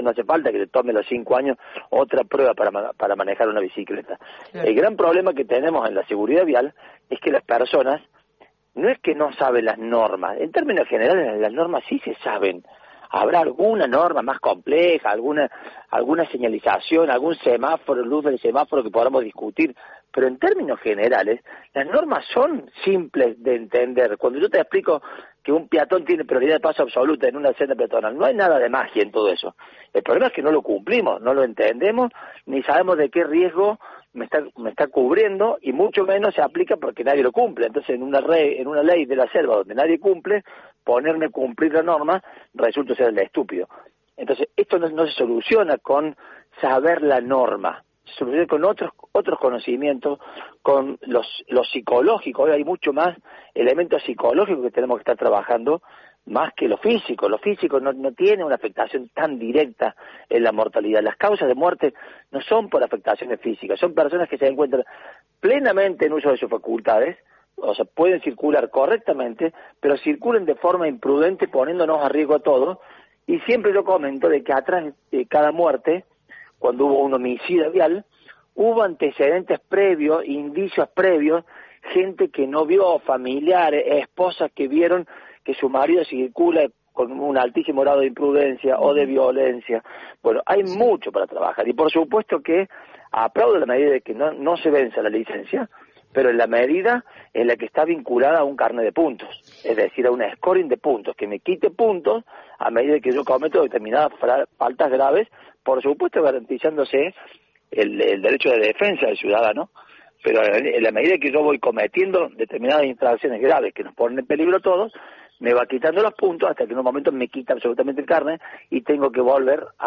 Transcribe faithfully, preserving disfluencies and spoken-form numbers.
no hace falta que le tome los cinco años otra prueba para, para manejar una bicicleta. Claro. El gran problema que tenemos en la seguridad vial es que las personas, no es que no saben las normas, en términos generales las normas sí se saben. Habrá alguna norma más compleja, alguna alguna señalización, algún semáforo, luz del semáforo que podamos discutir, pero en términos generales, las normas son simples de entender. Cuando yo te explico que un peatón tiene prioridad de paso absoluta en una senda peatonal, no hay nada de magia en todo eso. El problema es que no lo cumplimos, no lo entendemos, ni sabemos de qué riesgo me está me está cubriendo, y mucho menos se aplica porque nadie lo cumple. Entonces, en una re, en una ley de la selva donde nadie cumple, ponerme a cumplir la norma resulta ser el estúpido. Entonces, esto no, no se soluciona con saber la norma, se soluciona con otros otros conocimientos, con los los psicológicos. Hoy hay mucho más elementos psicológicos que tenemos que estar trabajando más que lo físico. Lo físico no, no tiene una afectación tan directa en la mortalidad. Las causas de muerte no son por afectaciones físicas, son personas que se encuentran plenamente en uso de sus facultades, o sea, pueden circular correctamente, pero circulan de forma imprudente, poniéndonos a riesgo a todos. Y siempre yo comento de que atrás de cada muerte, cuando hubo un homicidio vial, hubo antecedentes previos, indicios previos, gente que no vio, familiares, esposas que vieron que su marido circula con un altísimo grado de imprudencia o de violencia. Bueno, hay mucho para trabajar, y por supuesto que aplaudo la medida de que no, no se venza la licencia, pero en la medida en la que está vinculada a un carnet de puntos, es decir, a un scoring de puntos, que me quite puntos a medida que yo cometo determinadas faltas graves, por supuesto garantizándose el, el derecho de defensa del ciudadano, pero en la medida que yo voy cometiendo determinadas infracciones graves que nos ponen en peligro a todos, me va quitando los puntos hasta que en un momento me quita absolutamente el carnet y tengo que volver a